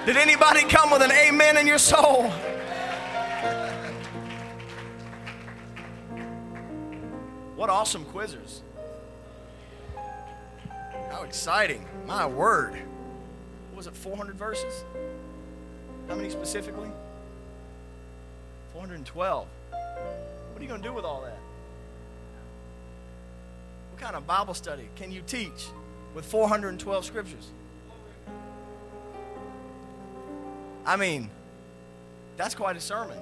Did anybody come with an amen in your soul? What awesome quizzers. How exciting. My word. What was it, 400 verses? How many specifically? 412. What are you going to do with all that? What kind of Bible study can you teach with 412 scriptures? I mean, that's quite a sermon.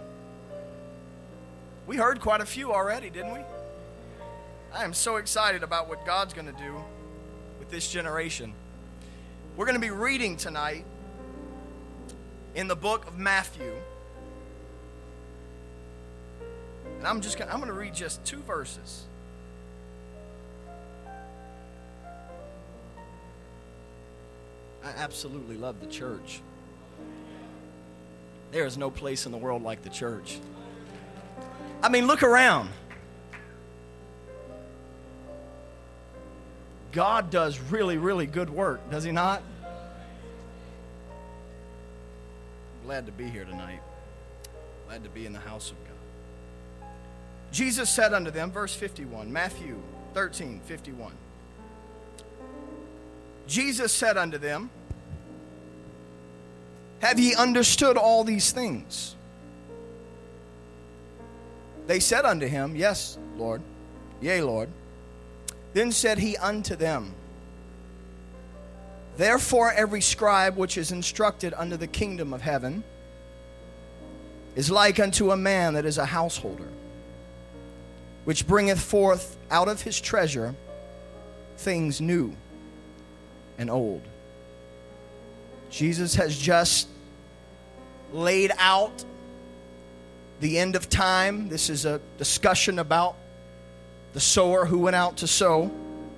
We heard quite a few already, didn't we? I am so excited about what God's going to do with this generation. We're going to be reading tonight in the book of Matthew. And I'm going to read just 2 verses. I absolutely love the church. There is no place in the world like the church. I mean, look around. God does really, really good work, does he not? I'm glad to be here tonight. Glad to be in the house of God. Jesus said unto them, verse 51, Matthew 13:51. Jesus said unto them, have ye understood all these things? They said unto him, yes, Lord. Yea, Lord. Then said he unto them, therefore every scribe which is instructed unto the kingdom of heaven is like unto a man that is a householder, which bringeth forth out of his treasure things new and old. Jesus has just laid out the end of time. This is a discussion about the sower who went out to sow.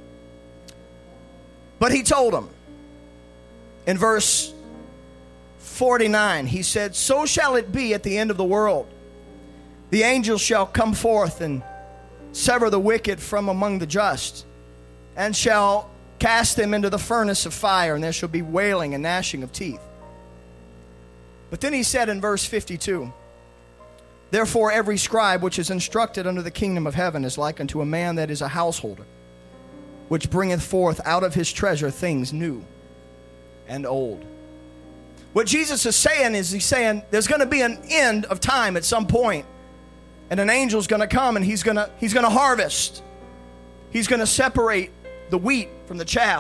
But he told them in verse 49, he said, so shall it be at the end of the world. The angels shall come forth and sever the wicked from among the just, and shall cast them into the furnace of fire, and there shall be wailing and gnashing of teeth. But then he said in verse 52, therefore every scribe which is instructed unto the kingdom of heaven is like unto a man that is a householder, which bringeth forth out of his treasure things new and old. What Jesus is saying is, he's saying there's going to be an end of time at some point, and an angel's going to come and he's going to harvest. He's going to separate the wheat from the chaff.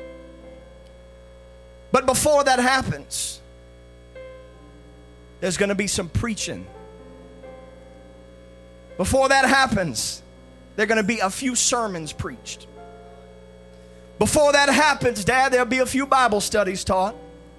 But before that happens, there's going to be some preaching. Before that happens, there are going to be a few sermons preached. Before that happens, Dad, there'll be a few Bible studies taught.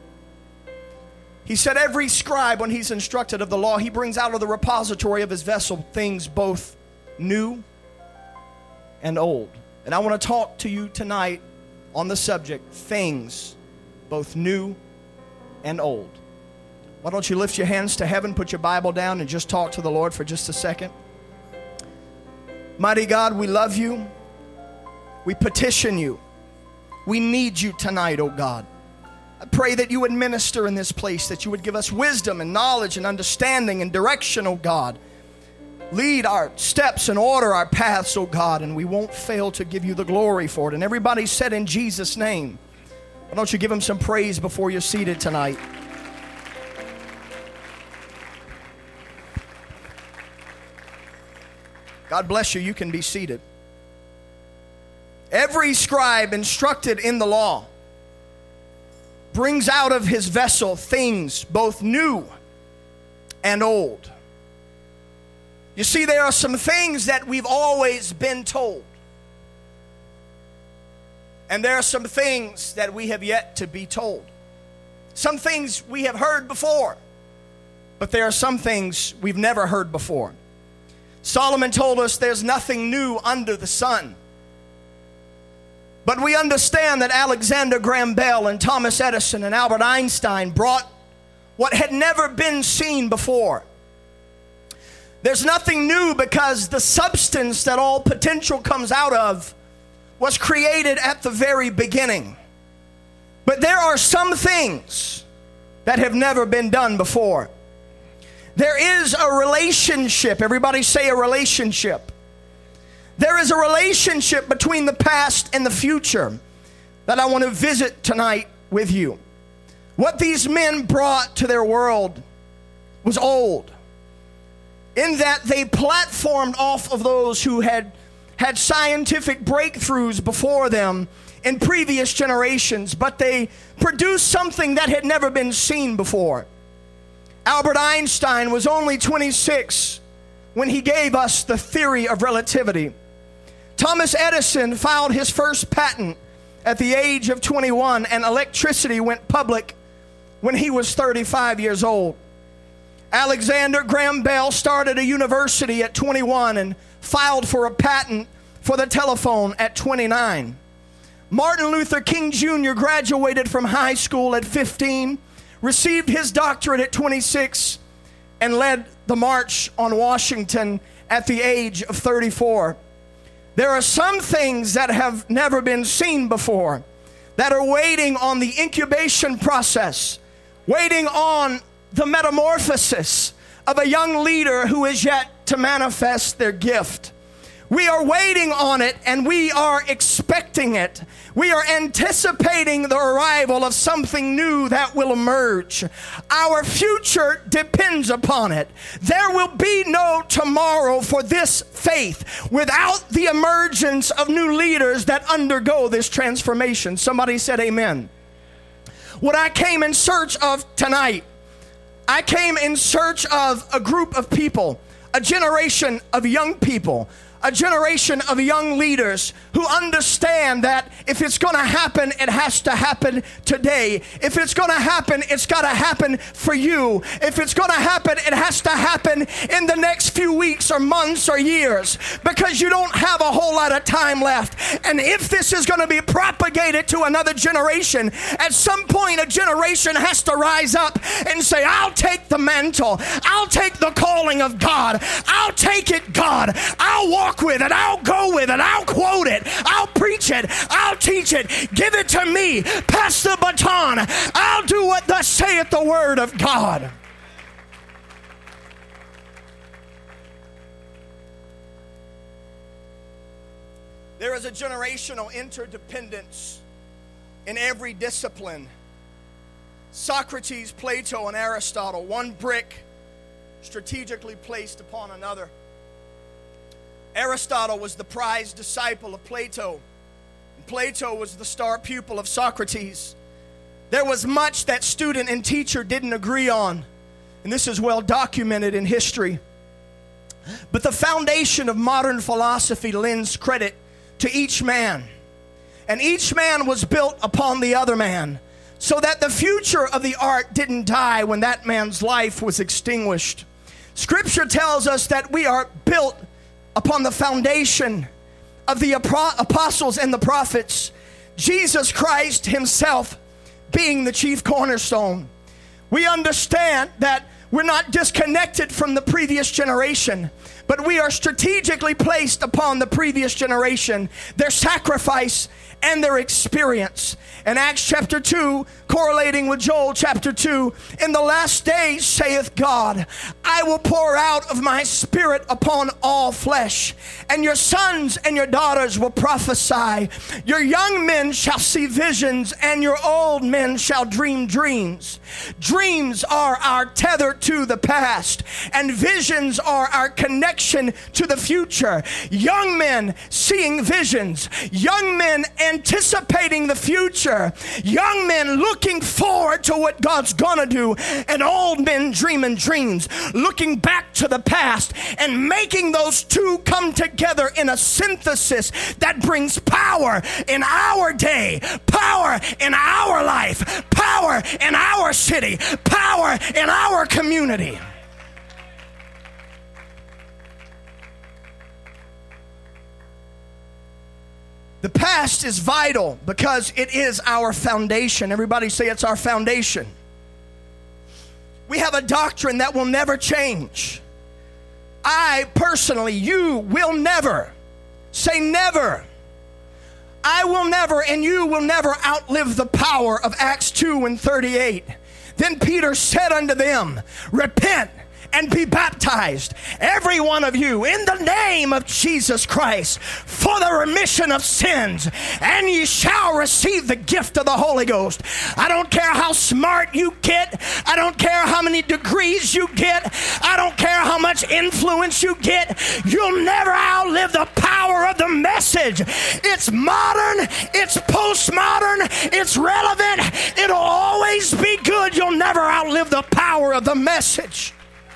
He said every scribe, when he's instructed of the law, he brings out of the repository of his vessel things both new and old. And I want to talk to you tonight on the subject, things both new and old. Why don't you lift your hands to heaven, put your Bible down, and just talk to the Lord for just a second. Mighty God, we love you. We petition you. We need you tonight, oh God. I pray that you would minister in this place, that you would give us wisdom and knowledge and understanding and direction, oh God. Lead our steps and order our paths, oh God, and we won't fail to give you the glory for it. And everybody said in Jesus' name. Why don't you give him some praise before you're seated tonight? God bless you. You can be seated. Every scribe instructed in the law brings out of his vessel things both new and old. You see, there are some things that we've always been told. And there are some things that we have yet to be told. Some things we have heard before, but there are some things we've never heard before. Solomon told us there's nothing new under the sun. But we understand that Alexander Graham Bell and Thomas Edison and Albert Einstein brought what had never been seen before. There's nothing new because the substance that all potential comes out of was created at the very beginning. But there are some things that have never been done before. There is a relationship. Everybody say a relationship. There is a relationship between the past and the future that I want to visit tonight with you. What these men brought to their world was old, in that they platformed off of those who had scientific breakthroughs before them in previous generations, but they produced something that had never been seen before. Albert Einstein was only 26 when he gave us the theory of relativity. Thomas Edison filed his first patent at the age of 21, and electricity went public when he was 35 years old. Alexander Graham Bell started a university at 21 and filed for a patent for the telephone at 29. Martin Luther King Jr. graduated from high school at 15, received his doctorate at 26, and led the March on Washington at the age of 34. There are some things that have never been seen before that are waiting on the incubation process, waiting on the metamorphosis of a young leader who is yet to manifest their gift. We are waiting on it, and we are expecting it. We are anticipating the arrival of something new that will emerge. Our future depends upon it. There will be no tomorrow for this faith without the emergence of new leaders that undergo this transformation. Somebody said amen. What I came in search of tonight, I came in search of a group of people, a generation of young people, a generation of young leaders who understand that if it's going to happen, it has to happen today. If it's going to happen, it's got to happen for you. If it's going to happen, it has to happen in the next few weeks or months or years, because you don't have a whole lot of time left. And if this is going to be propagated to another generation, at some point a generation has to rise up and say, I'll take the mantle. I'll take the calling of God. I'll take it, God. I'll walk with it. I'll go with it. I'll quote it. I'll preach it. I'll teach it. Give it to me. Pass the baton. I'll do what thus saith the word of God. There is a generational interdependence in every discipline. Socrates, Plato, and Aristotle, one brick strategically placed upon another. Aristotle was the prized disciple of Plato, and Plato was the star pupil of Socrates. There was much that student and teacher didn't agree on, and this is well documented in history. But the foundation of modern philosophy lends credit to each man, and each man was built upon the other man, so that the future of the art didn't die when that man's life was extinguished. Scripture tells us that we are built upon the foundation of the apostles and the prophets, Jesus Christ himself being the chief cornerstone. We understand that we're not disconnected from the previous generation, but we are strategically placed upon the previous generation, their sacrifice and their experience. In Acts chapter 2, correlating with Joel chapter 2, in the last days, saith God, I will pour out of my spirit upon all flesh, and your sons and your daughters will prophesy. Your young men shall see visions, and your old men shall dream dreams. Dreams are our tether to the past, and visions are our connection to the future. Young men seeing visions, young men anticipating the future, young men looking forward to what God's gonna do, and old men dreaming dreams, looking back to the past and making those two come together in a synthesis that brings power in our day, power in our life, power in our city, power in our community. The past is vital because it is our foundation. Everybody say it's our foundation. We have a doctrine that will never change. I personally, you will never, say never. I will never, and you will never outlive the power of Acts 2:38. Then Peter said unto them, repent and be baptized, every one of you, in the name of Jesus Christ, for the remission of sins, and ye shall receive the gift of the Holy Ghost. I don't care how smart you get. I don't care how many degrees you get. I don't care how much influence you get. You'll never outlive the power of the message. It's modern. It's postmodern. It's relevant. It'll always be good. You'll never outlive the power of the message.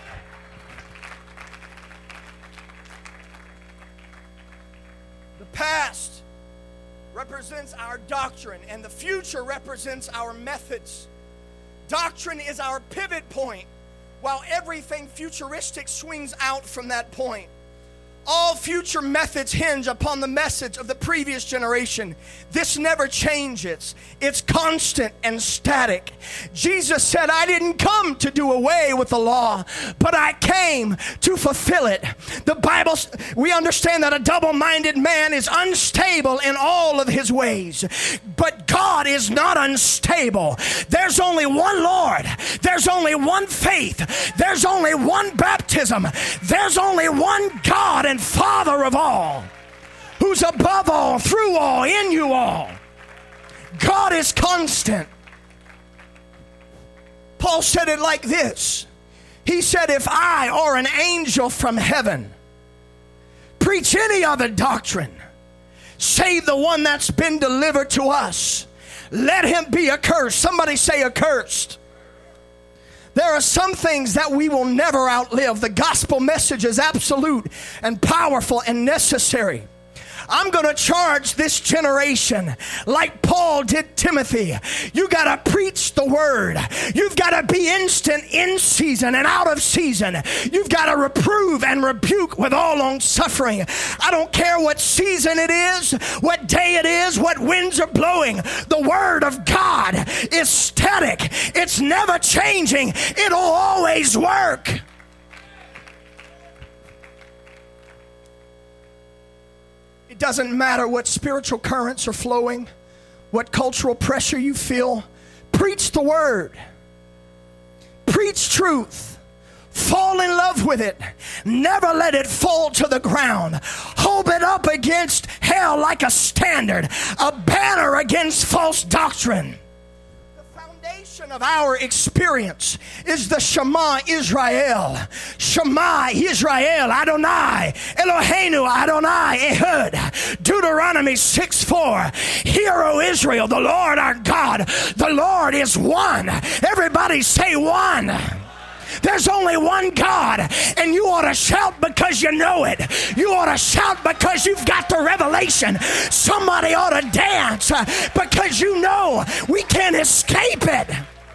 Past represents our doctrine, and the future represents our methods. Doctrine is our pivot point, while everything futuristic swings out from that point. All future methods hinge upon the message of the previous generation. This never changes. It's constant and static. Jesus said, I didn't come to do away with the law, but I came to fulfill it. The Bible, we understand that a double-minded man is unstable in all of his ways. But God is not unstable. There's only one Lord. There's only one faith. There's only one baptism. There's only one God and Father of all, who's above all, through all, in you all. God is constant. Paul said it like this. He said, if I or an angel from heaven preach any other doctrine, save the one that's been delivered to us, let him be accursed. Somebody say accursed. There are some things that we will never outlive. The gospel message is absolute and powerful and necessary. I'm going to charge this generation like Paul did Timothy. You got to preach the word. You've got to be instant in season and out of season. You've got to reprove and rebuke with all long suffering. I don't care what season it is, what day it is, what winds are blowing. The word of God is static. It's never changing. It'll always work. It doesn't matter what spiritual currents are flowing, what cultural pressure you feel. Preach the word. Preach truth. Fall in love with it. Never let it fall to the ground. Hold it up against hell like a standard, a banner against false doctrine. Of our experience is the Shema Israel. Shema Israel, Adonai, Eloheinu, Adonai, Ehud. Deuteronomy 6:4. Hear, O Israel, the Lord our God, the Lord is one. Everybody say one. There's only one God, and you ought to shout because you know it. You ought to shout because you've got the revelation. Somebody ought to dance because you know we can't escape it.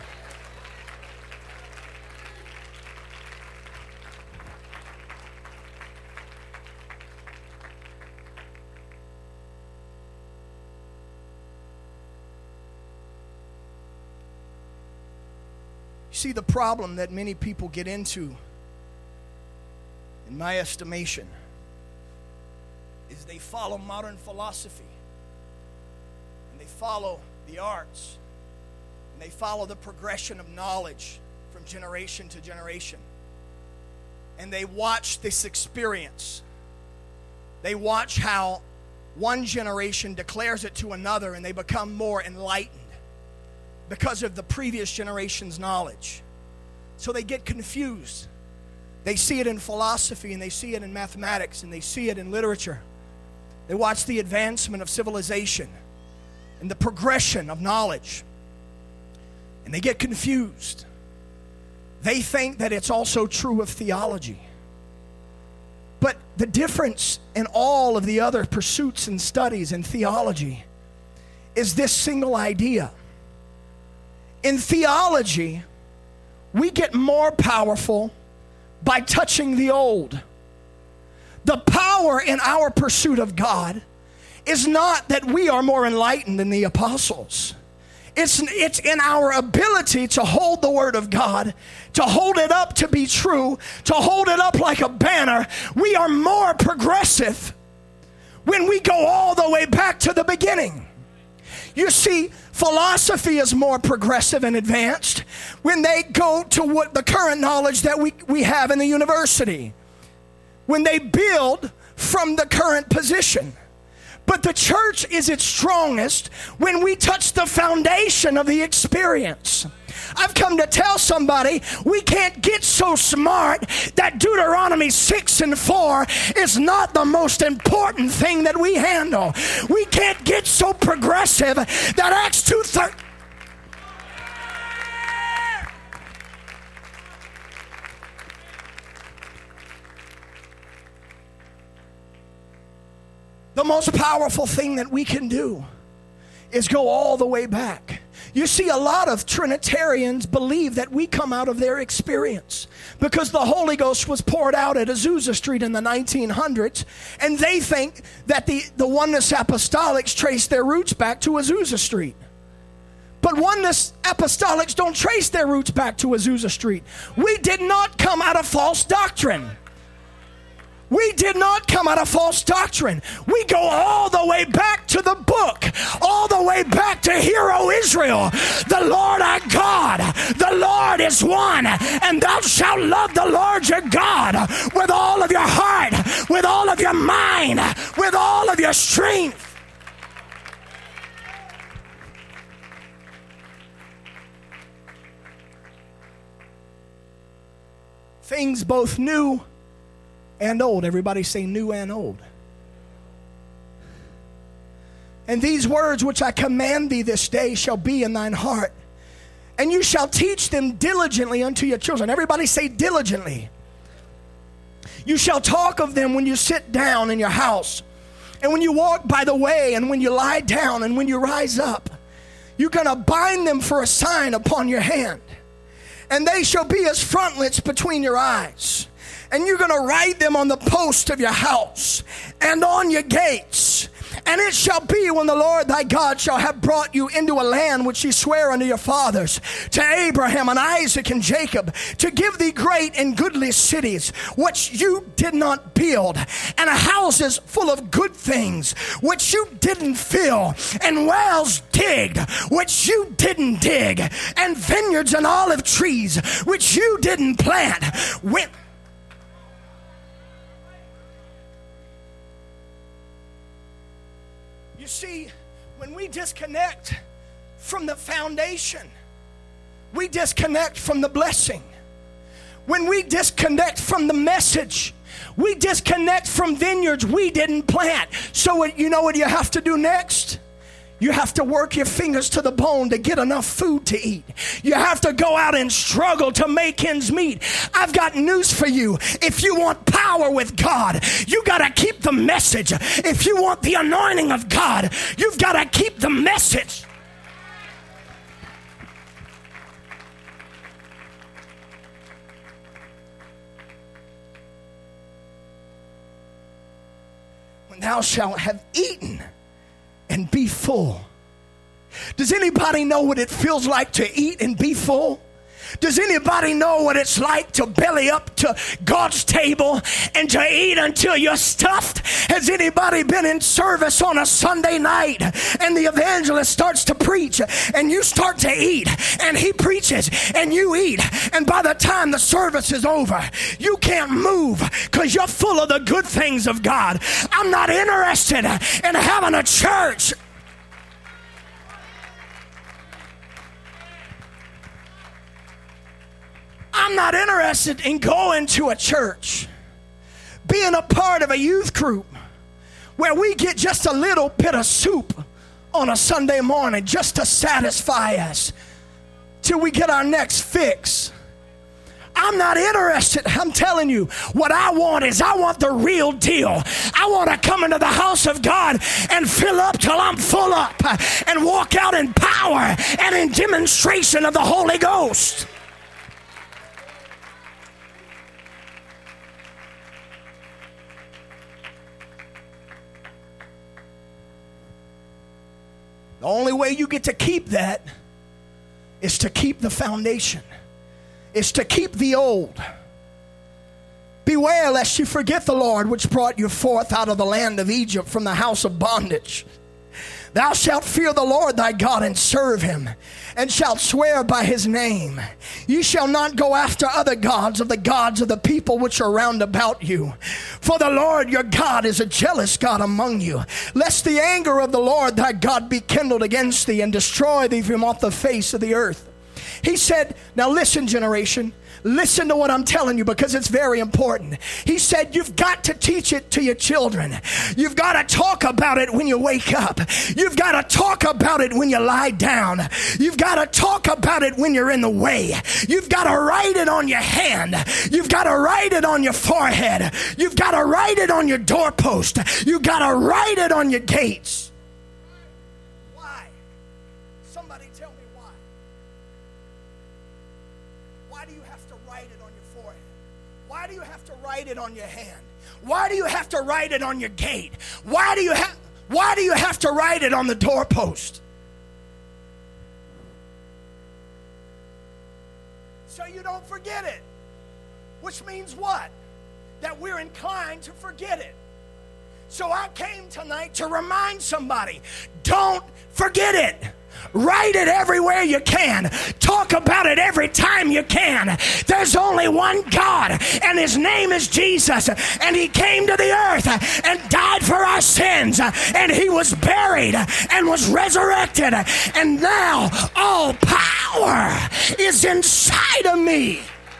See, the problem that many people get into, in my estimation, is they follow modern philosophy, and they follow the arts, and they follow the progression of knowledge from generation to generation. And they watch this experience. They watch how one generation declares it to another, and they become more enlightened because of the previous generation's knowledge. So they get confused. They see it in philosophy, and they see it in mathematics, and they see it in literature. They watch the advancement of civilization and the progression of knowledge, and they get confused. They think that it's also true of theology. But the difference in all of the other pursuits and studies in theology is this single idea. In theology, we get more powerful by touching the old. The power in our pursuit of God is not that we are more enlightened than the apostles. It's in our ability to hold the word of God, to hold it up to be true, to hold it up like a banner. We are more progressive when we go all the way back to the beginning. You see, philosophy is more progressive and advanced when they go to what the current knowledge that we have in the university, when they build from the current position. But the church is its strongest when we touch the foundation of the experience. I've come to tell somebody we can't get so smart that Deuteronomy 6:4 is not the most important thing that we handle. We can't get so progressive that Acts 2:30. The most powerful thing that we can do is go all the way back. You see, a lot of Trinitarians believe that we come out of their experience because the Holy Ghost was poured out at Azusa Street in the 1900s, and they think that the Oneness Apostolics trace their roots back to Azusa Street. But Oneness Apostolics don't trace their roots back to Azusa Street. We did not come out of false doctrine. We did not come out of false doctrine. We go all the way back to the book, all the way back to Hear, O Israel, the Lord our God, the Lord is one, and thou shalt love the Lord your God with all of your heart, with all of your mind, with all of your strength. Things both new and old. Everybody say new and old. And these words which I command thee this day shall be in thine heart, and you shall teach them diligently unto your children. Everybody say diligently. You shall talk of them when you sit down in your house, and when you walk by the way, and when you lie down, and when you rise up. You're going to bind them for a sign upon your hand, and they shall be as frontlets between your eyes. And you're going to write them on the post of your house and on your gates. And it shall be when the Lord thy God shall have brought you into a land which he sware unto your fathers, to Abraham and Isaac and Jacob, to give thee great and goodly cities, which you did not build, and houses full of good things, which you didn't fill, and wells digged, which you didn't dig, and vineyards and olive trees, which you didn't plant. You see, when we disconnect from the foundation, we disconnect from the blessing. When we disconnect from the message, we disconnect from vineyards we didn't plant. So you know what you have to do next? You have to work your fingers to the bone to get enough food to eat. You have to go out and struggle to make ends meet. I've got news for you. If you want power with God, you got to keep the message. If you want the anointing of God, you've got to keep the message. When thou shalt have eaten and be full. Does anybody know what it feels like to eat and be full? Does anybody know what it's like to belly up to God's table and to eat until you're stuffed? Has anybody been in service on a Sunday night and the evangelist starts to preach and you start to eat and he preaches and you eat, and by the time the service is over, you can't move because you're full of the good things of God? I'm not interested in having a church. I'm not interested in going to a church, being a part of a youth group where we get just a little bit of soup on a Sunday morning just to satisfy us till we get our next fix. I'm not interested. I'm telling you, what I want is I want the real deal. I want to come into the house of God and fill up till I'm full up and walk out in power and in demonstration of the Holy Ghost. The only way you get to keep that is to keep the foundation, is to keep the old. Beware lest you forget the Lord which brought you forth out of the land of Egypt from the house of bondage. Thou shalt fear the Lord thy God and serve him, and shalt swear by his name. Ye shall not go after other gods of the people which are round about you. For the Lord your God is a jealous God among you, lest the anger of the Lord thy God be kindled against thee, and destroy thee from off the face of the earth. He said, now listen, generation. Listen to what I'm telling you, because it's very important. He said, you've got to teach it to your children. You've got to talk about it when you wake up. You've got to talk about it when you lie down. You've got to talk about it when you're in the way. You've got to write it on your hand. You've got to write it on your forehead. You've got to write it on your doorpost. You've got to write it on your gates. Why? Somebody tell me why. Why do you have to write it on your forehead? Why do you have to write it on your hand? Why do you have to write it on your gate? Why do you have to write it on the doorpost? So you don't forget it. Which means what? That we're inclined to forget it. So I came tonight to remind somebody, don't forget it. Write it everywhere you can. Talk about it every time you can. There's only one God, and his name is Jesus. And he came to the earth and died for our sins. And he was buried and was resurrected. And now all power is inside of me.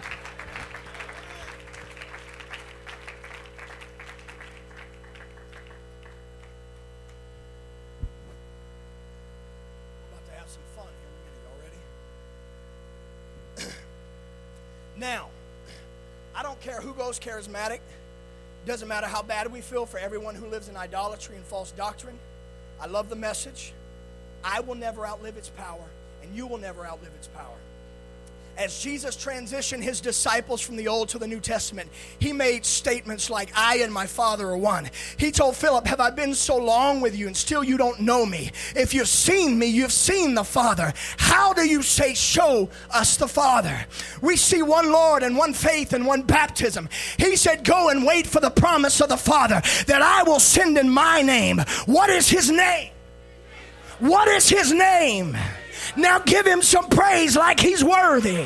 Now, I don't care who goes charismatic. Doesn't matter how bad we feel for everyone who lives in idolatry and false doctrine. I love the message. I will never outlive its power, and you will never outlive its power. As Jesus transitioned his disciples from the Old to the New Testament, he made statements like, I and my Father are one. He told Philip, have I been so long with you and still you don't know me? If you've seen me, you've seen the Father. How do you say, show us the Father? We see one Lord and one faith and one baptism. He said, go and wait for the promise of the Father that I will send in my name. What is his name? What is his name? Now give him some praise like he's worthy.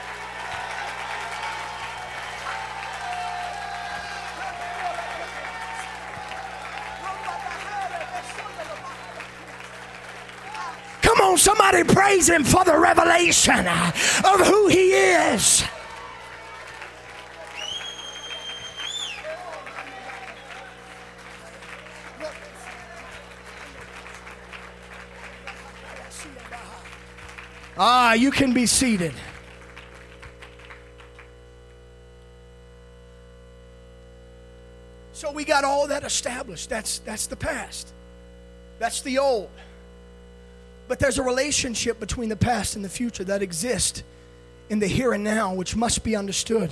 Come on, somebody praise him for the revelation of who he is. You can be seated. So we got all that established. That's the past. That's the old. But there's a relationship between the past and the future that exists in the here and now, which must be understood.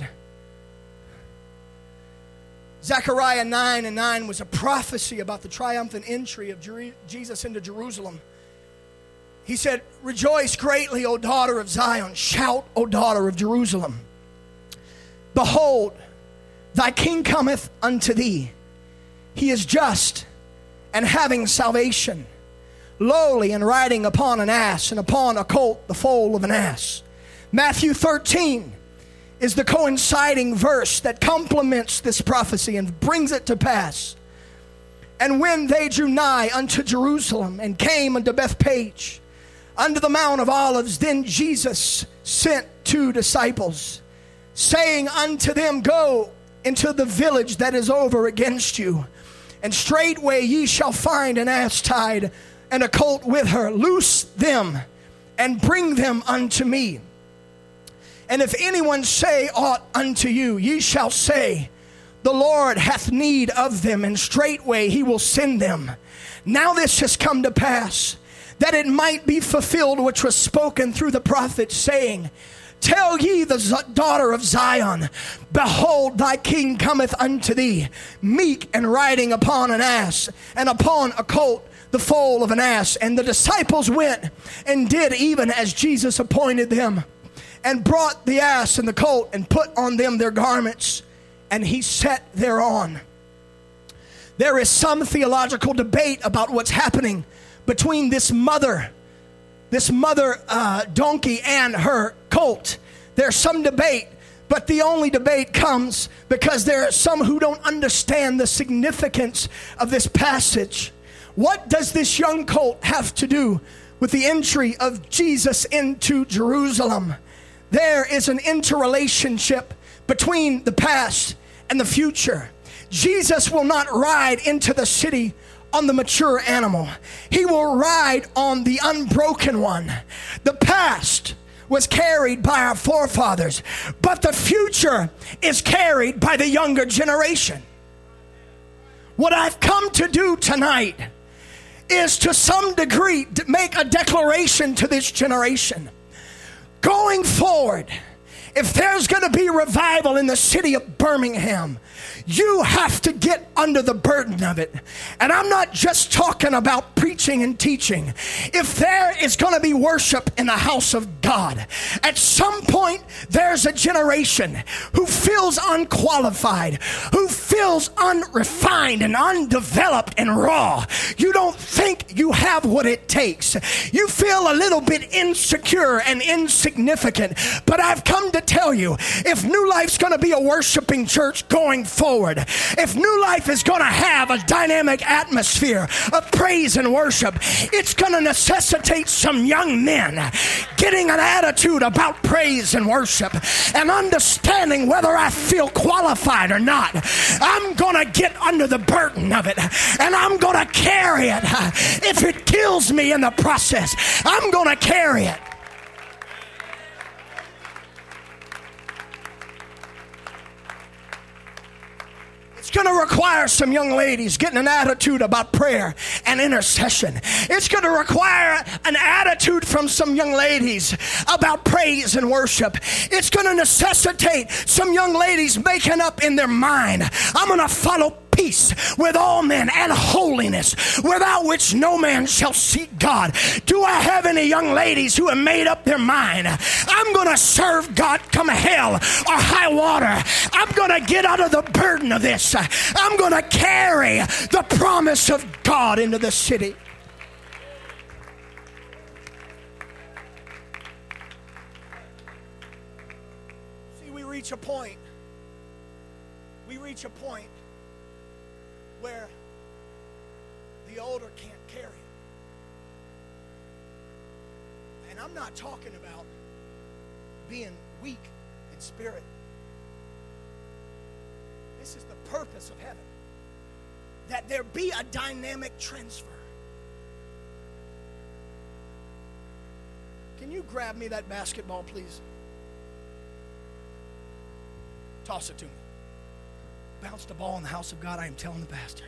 Zechariah 9:9 was a prophecy about the triumphant entry of Jesus into Jerusalem. He said, rejoice greatly, O daughter of Zion. Shout, O daughter of Jerusalem. Behold, thy king cometh unto thee. He is just and having salvation, lowly and riding upon an ass, and upon a colt, the foal of an ass. Matthew 13 is the coinciding verse that complements this prophecy and brings it to pass. And when they drew nigh unto Jerusalem and came unto Bethpage, unto the Mount of Olives, then Jesus sent 2 disciples, saying unto them, go into the village that is over against you, and straightway ye shall find an ass tied, and a colt with her. Loose them, and bring them unto me. And if anyone say aught unto you, ye shall say, the Lord hath need of them, and straightway he will send them. Now this has come to pass, that it might be fulfilled which was spoken through the prophet, saying, tell ye the daughter of Zion, behold, thy king cometh unto thee, meek and riding upon an ass, and upon a colt, the foal of an ass. And the disciples went and did even as Jesus appointed them, and brought the ass and the colt, and put on them their garments, and he sat thereon. There is some theological debate about what's happening between this mother donkey and her colt. There's some debate, but the only debate comes because there are some who don't understand the significance of this passage. What does this young colt have to do with the entry of Jesus into Jerusalem? There is an interrelationship between the past and the future. Jesus will not ride into the city on the mature animal. He will ride on the unbroken one. The past was carried by our forefathers, but the future is carried by the younger generation. What I've come to do tonight is to some degree to make a declaration to this generation. Going forward, if there's going to be revival in the city of Birmingham, you have to get under the burden of it. And I'm not just talking about preaching and teaching. If there is going to be worship in the house of God, at some point there's a generation who feels unqualified, who feels unrefined and undeveloped and raw. You don't think you have what it takes. You feel a little bit insecure and insignificant. But I've come to tell you, if New Life's going to be a worshiping church going forward, if New Life is going to have a dynamic atmosphere of praise and worship, it's going to necessitate some young men getting an attitude about praise and worship and understanding whether I feel qualified or not. I'm going to get under the burden of it, and I'm going to carry it. If it kills me in the process, I'm going to carry it. It's going to require some young ladies getting an attitude about prayer and intercession. It's going to require an attitude from some young ladies about praise and worship. It's going to necessitate some young ladies making up in their mind, I'm going to follow peace with all men and holiness, without which no man shall see God. Do I have any young ladies who have made up their mind? I'm going to serve God come hell or high water. I'm going to get out of the burden of this. I'm going to carry the promise of God into the city. See, we reach a point where the older can't carry it. And I'm not talking about being weak in spirit. This is the purpose of heaven, that there be a dynamic transfer. Can you grab me that basketball, please? Toss it to me. Bounce the ball in the house of God, I am telling the pastor.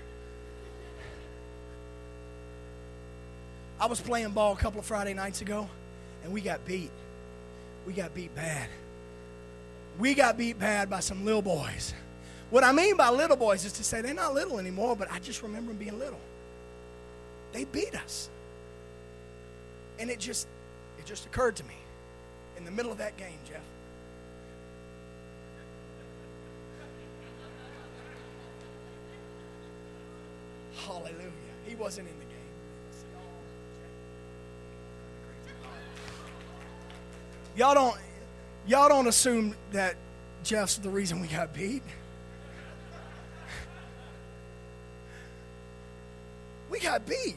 I was playing ball a couple of Friday nights ago, and we got beat. We got beat bad. We got beat bad by some little boys. What I mean by little boys is to say they're not little anymore, but I just remember them being little. They beat us. And it just occurred to me in the middle of that game, Jeff. Hallelujah. He wasn't in the game. Y'all don't assume that Jeff's the reason we got beat. We got beat.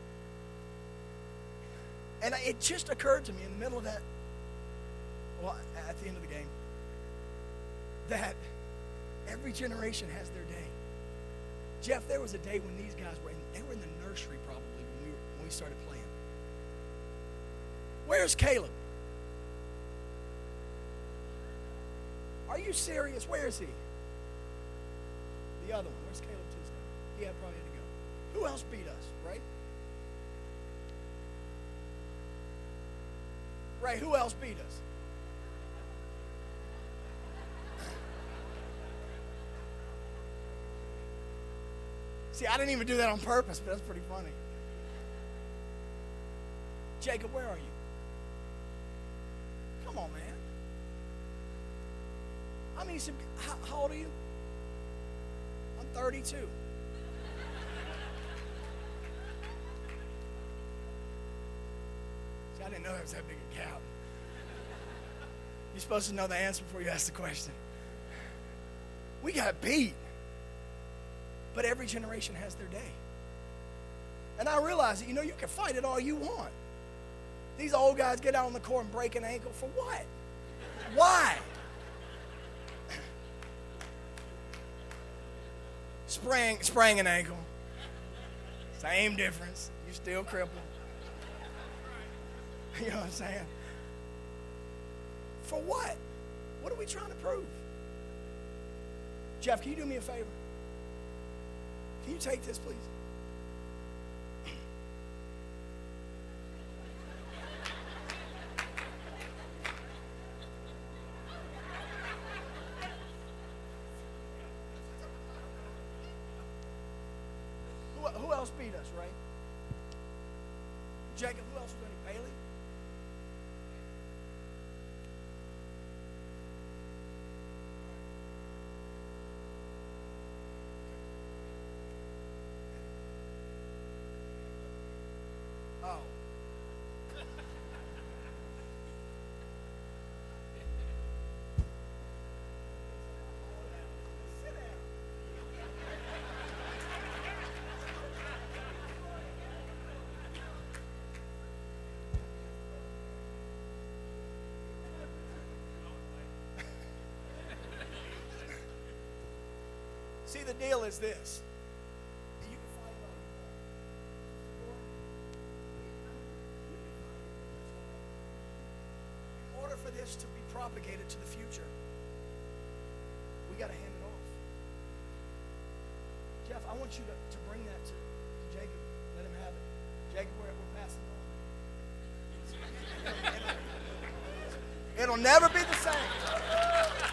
And it just occurred to me in the middle of that, well, at the end of the game, that every generation has their day. Jeff, there was a day when these guys were in the nursery probably when we started playing. Where's Caleb? Are you serious? Where is he? The other one. Where's Caleb Tuesday? He probably had to go. Who else beat us, right? Ray, who else beat us? See, I didn't even do that on purpose, but that's pretty funny. Jacob, where are you? Come on, man. I mean, how old are you? I'm 32. I didn't know there was that big a gap. You're supposed to know the answer before you ask the question. We got beat. But every generation has their day. And I realize that, you can fight it all you want. These old guys get out on the court and break an ankle for what? Why? Spraying an ankle. Same difference. You're still crippled. You know what I'm saying? For what? What are we trying to prove? Jeff, can you do me a favor? Can you take this, please? Who else beat us, right? Jacob, who else was doing it? Bailey? Oh. Sit down. See, the deal is this. You can fight it all you want. In order for this to be propagated to the future, we got to hand it off. Jeff, I want you to bring that to Jacob. Let him have it. Jacob, we're passing it on. It'll never be the same.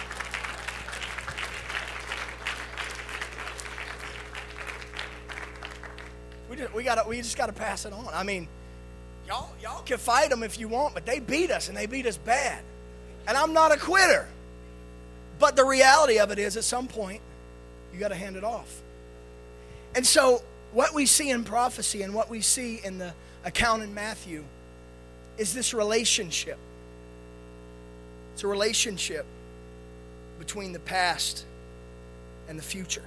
We just got to pass it on. I mean, y'all can fight them if you want, but they beat us, and they beat us bad. And I'm not a quitter. But the reality of it is, at some point, you got to hand it off. And so, what we see in prophecy and what we see in the account in Matthew is this relationship. It's a relationship between the past and the future.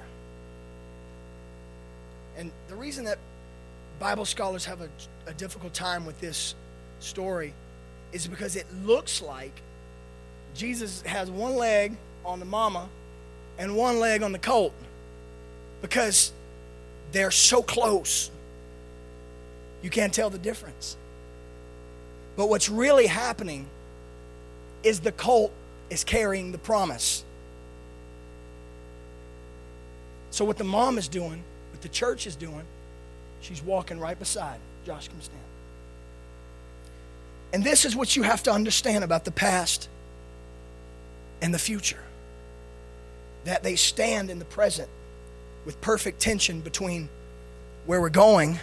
And the reason that Bible scholars have a difficult time with this story is because it looks like Jesus has one leg on the mama and one leg on the colt, because they're so close. You can't tell the difference. But what's really happening is the colt is carrying the promise. So what the mom is doing, what the church is doing, she's walking right beside. Josh, come stand. And this is what you have to understand about the past and the future. That they stand in the present with perfect tension between where we're going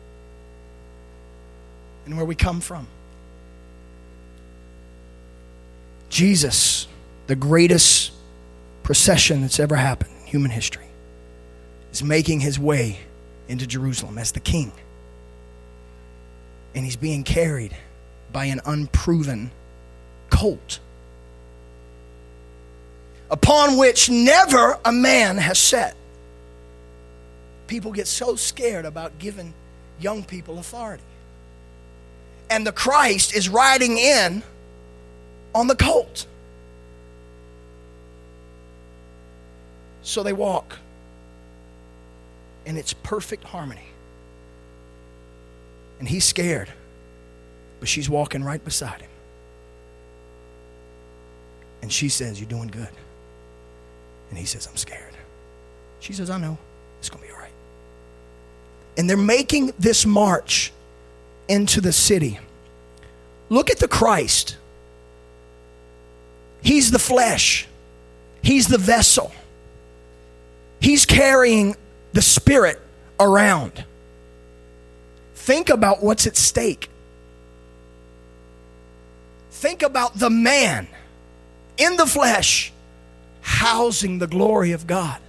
and where we come from. Jesus, the greatest procession that's ever happened in human history, is making his way into Jerusalem as the king. And he's being carried by an unproven colt, upon which never a man has sat. People get so scared about giving young people authority. And the Christ is riding in on the colt. So they walk. And it's perfect harmony. And he's scared, but she's walking right beside him. And she says, "You're doing good." And he says, "I'm scared." She says, "I know. It's going to be all right." And they're making this march into the city. Look at the Christ. He's the flesh. He's the vessel. He's carrying the Spirit around. Think about what's at stake. Think about the man in the flesh housing the glory of God.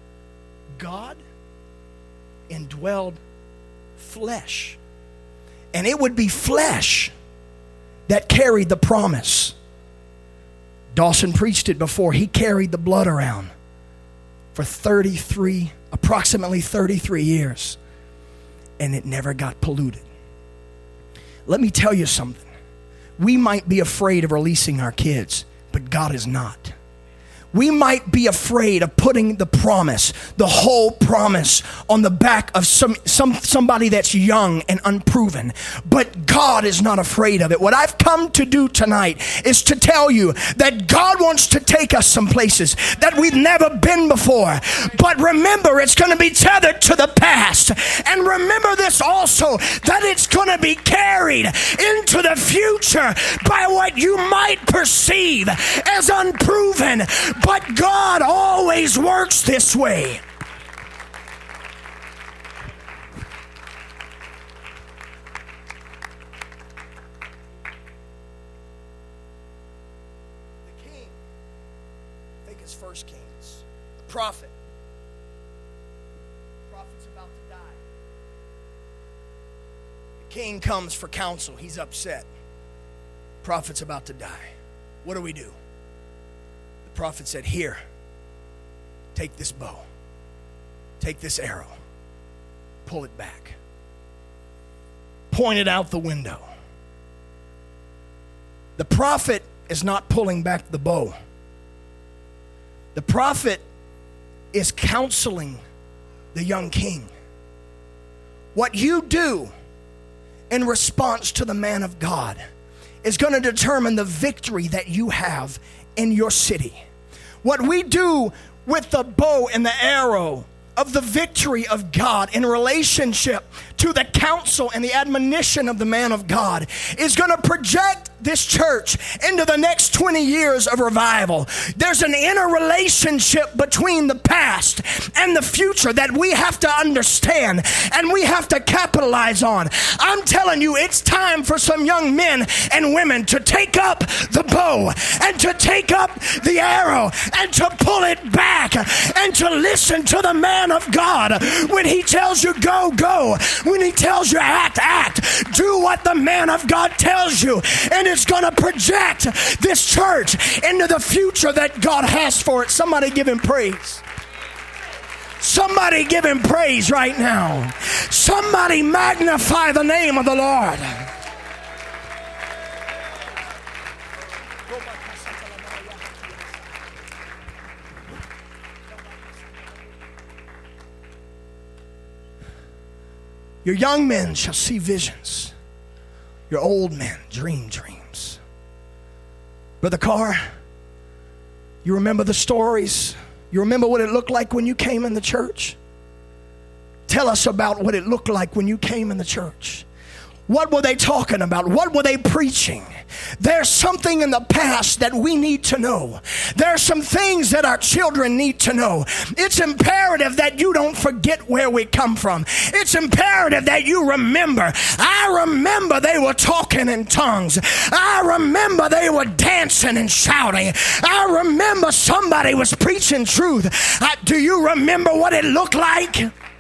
God indwelled flesh. And it would be flesh that carried the promise. Dawson preached it before. He carried the blood around for approximately 33 years. And it never got polluted. Let me tell you something. We might be afraid of releasing our kids, but God is not. We might be afraid of putting the promise, the whole promise, on the back of somebody that's young and unproven. But God is not afraid of it. What I've come to do tonight is to tell you that God wants to take us some places that we've never been before. But remember, it's going to be tethered to the past. And remember this also, that it's going to be carried into the future by what you might perceive as unproven. But God always works this way. The king, I think it's 1 Kings, the prophet. The prophet's about to die. The king comes for counsel. He's upset. The prophet's about to die. What do? The prophet said, here, take this bow, take this arrow, pull it back, point it out the window. The prophet is not pulling back the bow. The prophet is counseling the young king. What you do in response to the man of God is going to determine the victory that you have in your city. What we do with the bow and the arrow of the victory of God in relationship to the counsel and the admonition of the man of God is going to project this church into the next 20 years of revival. There's an inner relationship between the past and the future that we have to understand and we have to capitalize on. I'm telling you, it's time for some young men and women to take up the bow and to take up the arrow and to pull it back and to listen to the man of God. When he tells you go, go. When he tells you act, act. Do what the man of God tells you, and it's going to project this church into the future that God has for it. Somebody give him praise. Somebody give him praise right now. Somebody magnify the name of the Lord. Your young men shall see visions. Your old men dream dreams. Brother Carr, you remember the stories? You remember what it looked like when you came in the church? Tell us about what it looked like when you came in the church. What were they talking about? What were they preaching? There's something in the past that we need to know. There are some things that our children need to know. It's imperative that you don't forget where we come from. It's imperative that you remember. I remember they were talking in tongues. I remember they were dancing and shouting. I remember somebody was preaching truth. Do you remember what it looked like?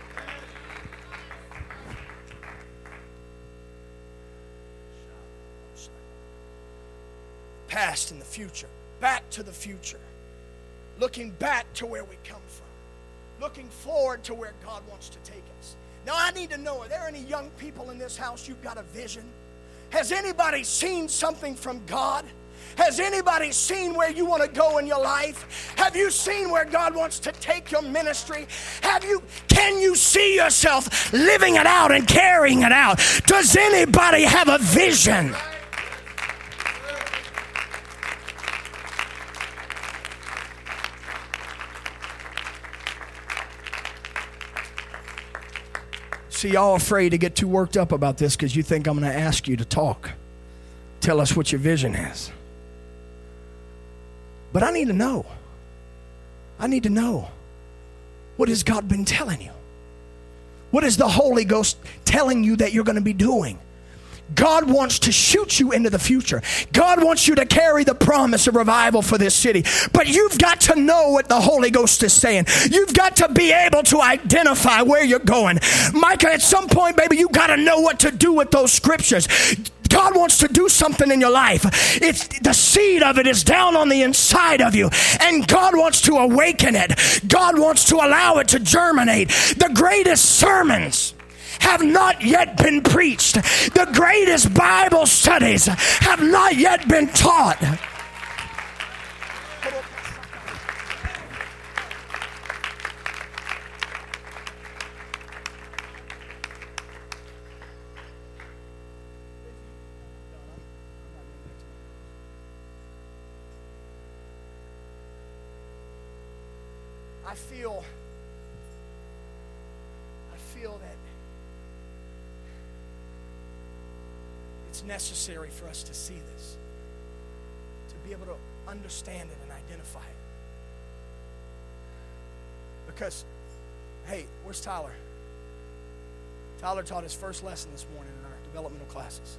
Past and the future, back to the future, looking back to where we come from, looking forward to where God wants to take us. Now I need to know, are there any young people in this house? You've got a vision? Has anybody seen something from God? Has anybody seen where you want to go in your life? Have you seen where God wants to take your ministry? Can you see yourself living it out and carrying it out? Does anybody have a vision? See, y'all afraid to get too worked up about this because you think I'm going to ask you to talk. Tell us what your vision is. But I need to know. I need to know. What has God been telling you? What is the Holy Ghost telling you that you're going to be doing? God wants to shoot you into the future. God wants you to carry the promise of revival for this city. But you've got to know what the Holy Ghost is saying. You've got to be able to identify where you're going. Micah, at some point, baby, you got to know what to do with those scriptures. God wants to do something in your life. It's the seed of it is down on the inside of you, and God wants to awaken it. God wants to allow it to germinate. The greatest sermons have not yet been preached. The greatest Bible studies have not yet been taught. I feel that it's necessary for us to see this, to be able to understand it and identify it. Because, hey, where's Tyler? Tyler taught his first lesson this morning in our developmental classes.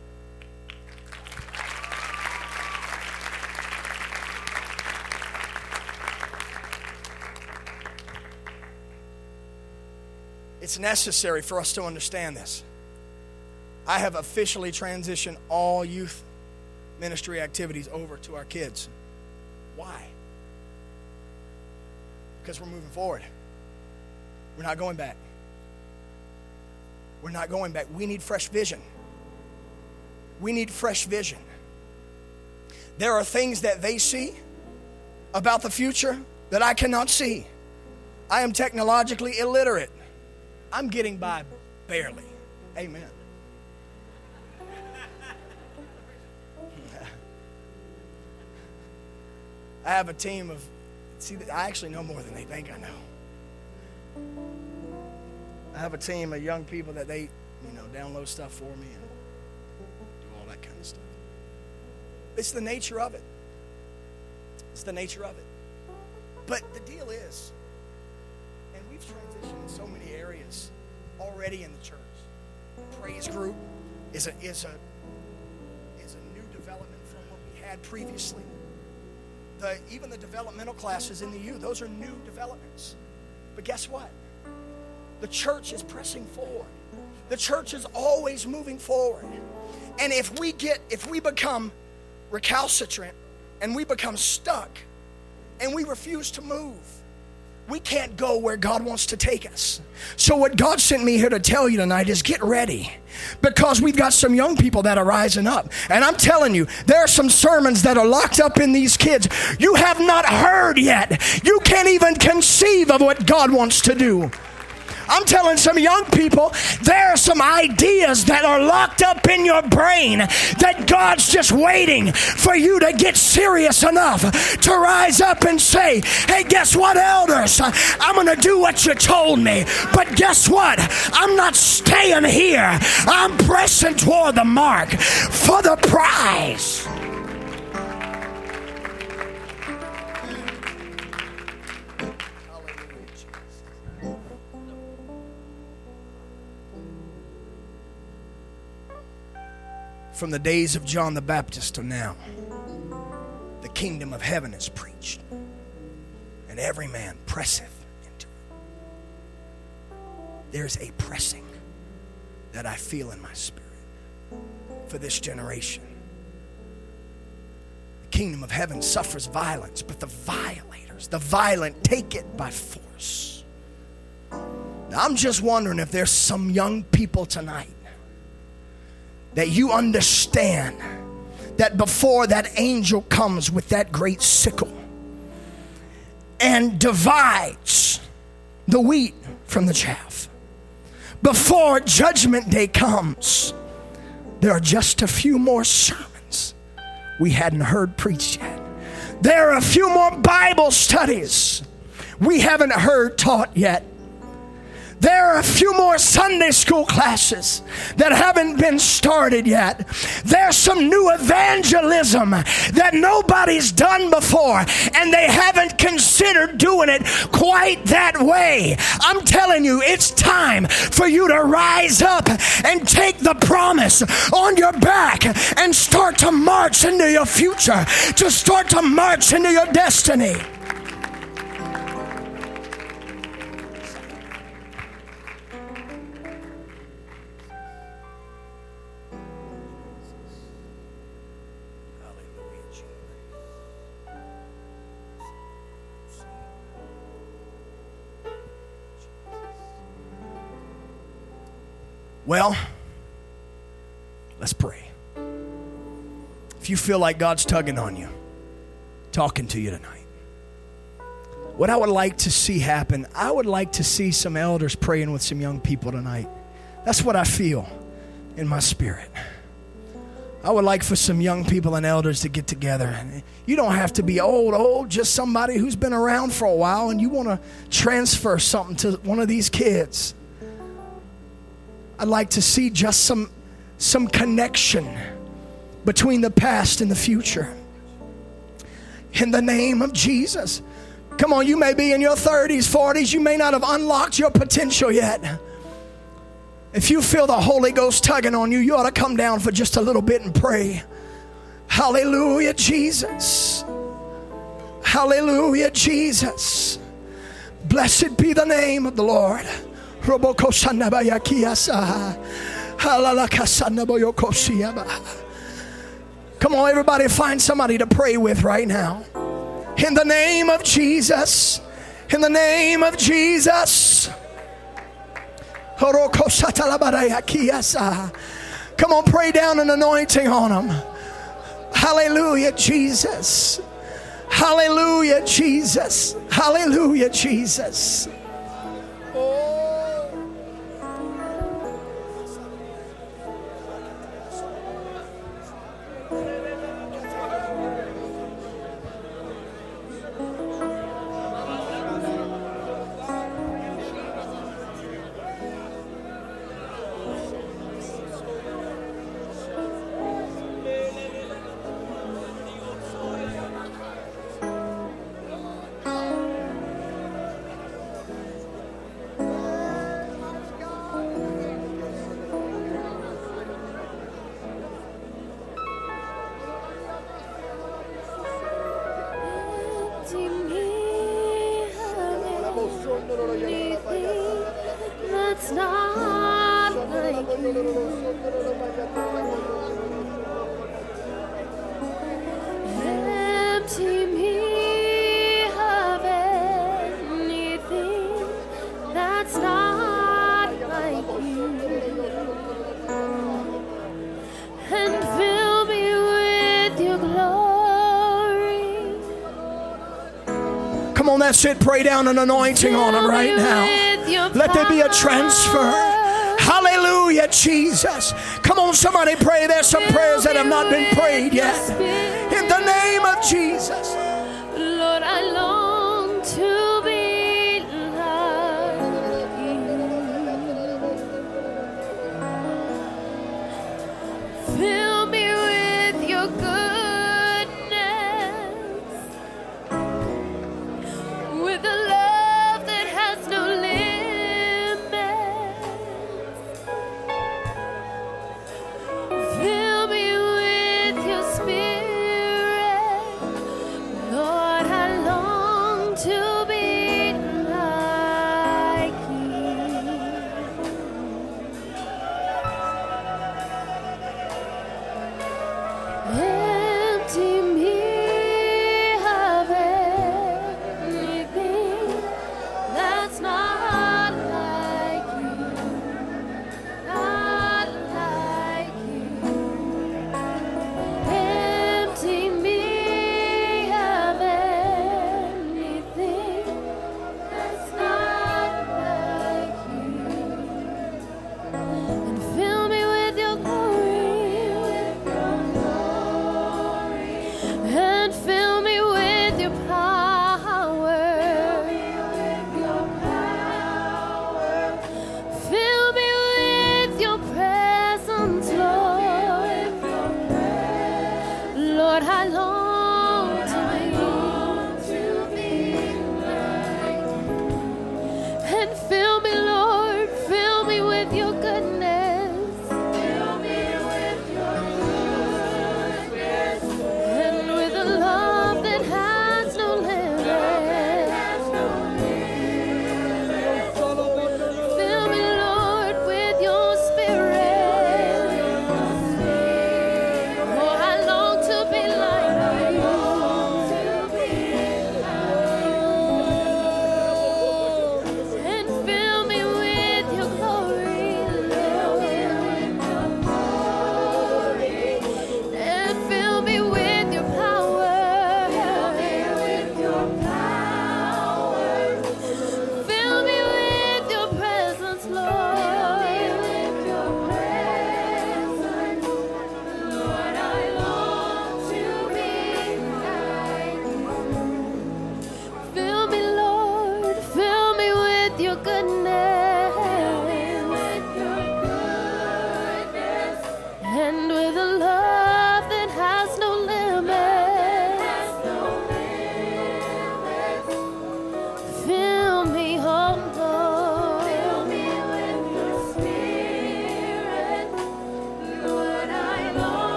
It's necessary for us to understand this. I have officially transitioned all youth ministry activities over to our kids. Why? Because we're moving forward. We're not going back. We're not going back. We need fresh vision. We need fresh vision. There are things that they see about the future that I cannot see. I am technologically illiterate. I'm getting by barely. Amen. I have a team of, I actually know more than they think I know. I have a team of young people that they, download stuff for me and do all that kind of stuff. It's the nature of it. It's the nature of it. But the deal is, and we've transitioned in so many areas already in the church. Praise group is a new development from what we had previously. Even the developmental classes in the youth, those are new developments. But guess what? The church is pressing forward. The church is always moving forward. And if we become recalcitrant and we become stuck and we refuse to move, we can't go where God wants to take us. So what God sent me here to tell you tonight is get ready, because we've got some young people that are rising up. And I'm telling you, there are some sermons that are locked up in these kids you have not heard yet. You can't even conceive of what God wants to do. I'm telling some young people, there are some ideas that are locked up in your brain that God's just waiting for you to get serious enough to rise up and say, hey, guess what, elders? I'm going to do what you told me. But guess what? I'm not staying here. I'm pressing toward the mark for the prize. From the days of John the Baptist to now, the kingdom of heaven is preached, and every man presseth into it. There's a pressing that I feel in my spirit for this generation. The kingdom of heaven suffers violence, but the violators, the violent, take it by force. Now, I'm just wondering if there's some young people tonight that you understand that before that angel comes with that great sickle and divides the wheat from the chaff, before judgment day comes, there are just a few more sermons we hadn't heard preached yet. There are a few more Bible studies we haven't heard taught yet. There are a few more Sunday school classes that haven't been started yet. There's some new evangelism that nobody's done before, and they haven't considered doing it quite that way. I'm telling you, it's time for you to rise up and take the promise on your back and start to march into your future, to start to march into your destiny. Well, let's pray. If you feel like God's tugging on you, talking to you tonight, what I would like to see happen, I would like to see some elders praying with some young people tonight. That's what I feel in my spirit. I would like for some young people and elders to get together. You don't have to be old, just somebody who's been around for a while and you want to transfer something to one of these kids. I'd like to see just some connection between the past and the future. In the name of Jesus. Come on, you may be in your 30s, 40s. You may not have unlocked your potential yet. If you feel the Holy Ghost tugging on you, you ought to come down for just a little bit and pray. Hallelujah, Jesus. Hallelujah, Jesus. Blessed be the name of the Lord. Come on, everybody, find somebody to pray with right now. In the name of Jesus. In the name of Jesus. Come on, pray down an anointing on them. Hallelujah, Jesus. Hallelujah, Jesus. Hallelujah, Jesus. That's not like you. Empty me of anything that's not like you, and fill me with your glory. Come on, that's it. Pray down an anointing on them right now. Let there be a transfer. Hallelujah, Jesus. Come on, somebody pray. There's some prayers that have not been prayed yet. In the name of Jesus.